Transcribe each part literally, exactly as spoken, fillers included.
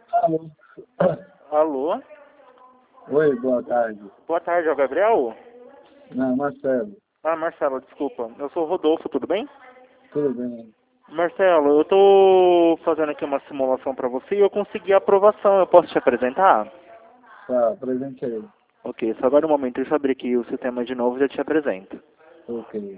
Alô. Alô? Oi, boa tarde. Boa tarde, é o Gabriel? Não, Marcelo. Ah, Marcelo, desculpa. Eu sou o Rodolfo, tudo bem? Tudo bem? Marcelo, eu tô fazendo aqui uma simulação pra você e eu consegui a aprovação. Eu posso te apresentar? Tá, presente aí. Ok, só agora um momento, deixa eu abrir aqui o sistema de novo e já te apresento. Ok.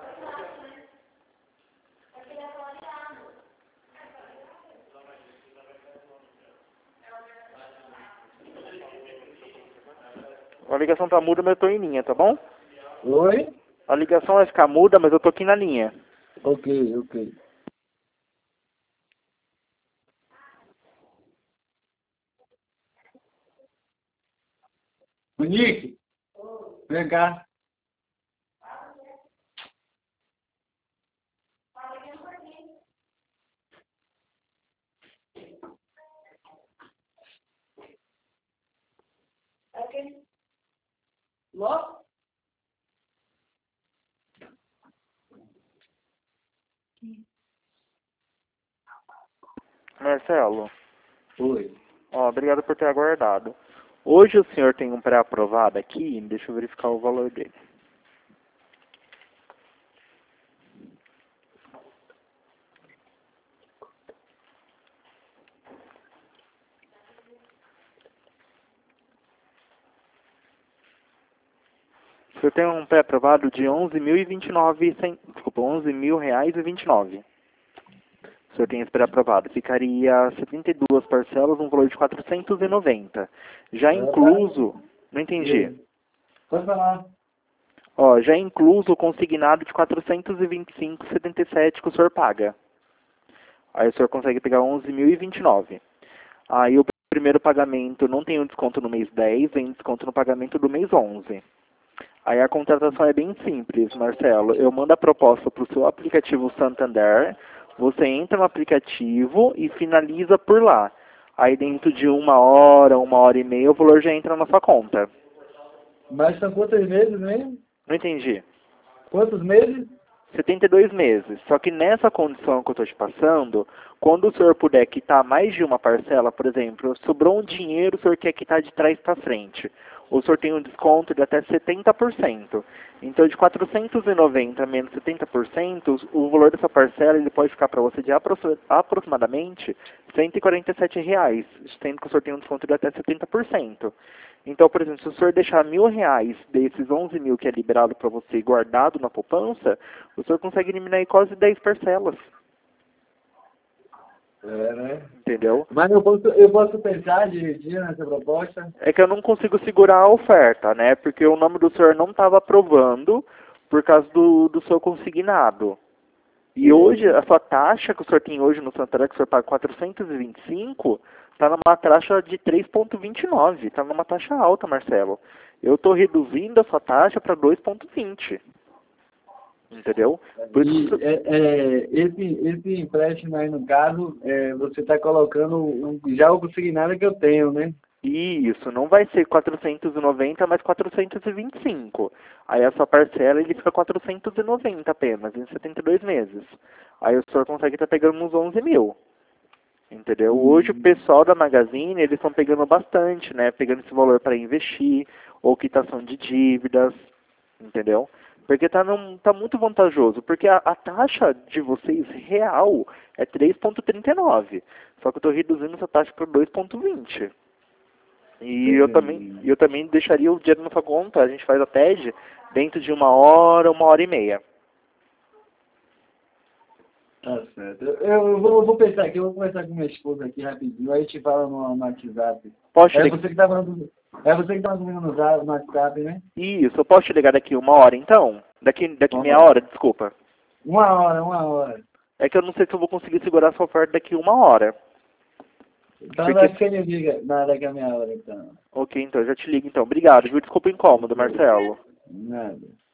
A ligação tá muda, mas eu tô em linha, tá bom? Oi? A ligação vai ficar muda, mas eu tô aqui na linha. Ok, ok. Monique, vem cá. Okay. What? Marcelo, Oi. ó, obrigado por ter aguardado. Hoje o senhor tem um pré-aprovado aqui, deixa eu verificar o valor dele. O senhor tem um pré-aprovado de onze mil e vinte e nove, cen- desculpa, onze mil reais e vinte e nove. O senhor tem esse pré-aprovado. Ficaria setenta e duas parcelas, um valor de quatrocentos e noventa. Já Boa tarde. incluso, não entendi. Oi. Pode falar. Ó, já incluso o consignado de quatrocentos e vinte e cinco vírgula setenta e sete que o senhor paga. Aí o senhor consegue pegar onze mil e vinte e nove. Aí o primeiro pagamento não tem um desconto no mês dez, vem desconto no pagamento do mês onze. Aí a contratação é bem simples, Marcelo. Eu mando a proposta para o seu aplicativo Santander, você entra no aplicativo e finaliza por lá. Aí dentro de uma hora, uma hora e meia, o valor já entra na sua conta. Mas são quantos meses mesmo? Não entendi. Quantos meses? setenta e dois meses. Só que nessa condição que eu estou te passando, quando o senhor puder quitar mais de uma parcela, por exemplo, sobrou um dinheiro, o senhor quer quitar de trás para frente. O senhor tem um desconto de até setenta por cento. Então, de quatrocentos e noventa menos setenta por cento, o valor dessa parcela ele pode ficar para você de apro- aproximadamente cento e quarenta e sete reais, sendo que o senhor tem um desconto de até setenta por cento. Então, por exemplo, se o senhor deixar mil reais desses onze mil que é liberado para você guardado na poupança, o senhor consegue eliminar aí quase dez parcelas, É, né? entendeu? Mas eu posso, eu posso pensar direitinho nessa proposta? É que eu não consigo segurar a oferta, né? Porque o nome do senhor não estava aprovando por causa do, do seu consignado. E hoje, Sim. a sua taxa que o senhor tem hoje no Santander, que o senhor paga quatrocentos e vinte e cinco, está numa taxa de três vírgula vinte e nove. Está numa taxa alta, Marcelo. Eu estou reduzindo a sua taxa para dois vírgula vinte. Entendeu? Por isso que o E senhor- é, é, esse, esse empréstimo aí, no caso, é, você está colocando o- já o consignado que eu tenho, né? Isso, não vai ser quatrocentos e noventa, mas quatrocentos e vinte e cinco. Aí a sua parcela ele fica quatrocentos e noventa apenas, em setenta e dois meses. Aí o senhor consegue estar pegando uns onze mil. Entendeu? Hoje o Hum. pessoal da Magazine, eles estão pegando bastante, né? Pegando esse valor para investir, ou quitação de dívidas, entendeu? Porque tá, num, tá muito vantajoso, porque a, a taxa de vocês real é três vírgula trinta e nove. Só que eu estou reduzindo essa taxa para dois vírgula vinte. E eu também, Entendi. eu também deixaria o dinheiro na sua conta, a gente faz a T E D dentro de uma hora, uma hora e meia. Tá certo. Eu, eu vou, eu vou pensar aqui, eu vou conversar com minha esposa aqui rapidinho, aí a gente fala no, no WhatsApp. Posso te É ligar? você que tá falando, é você que tá comigo no, za- no WhatsApp, né? Isso, eu posso te ligar daqui uma hora então? Daqui, daqui Uma meia hora. hora, desculpa. Uma hora, uma hora. É que eu não sei se eu vou conseguir segurar essa oferta daqui uma hora. Então Porque, vai que ele liga na daqui a meia hora, então. ok, então, eu já te ligo então. Obrigado, viu? Desculpa o incômodo, Marcelo. Nada.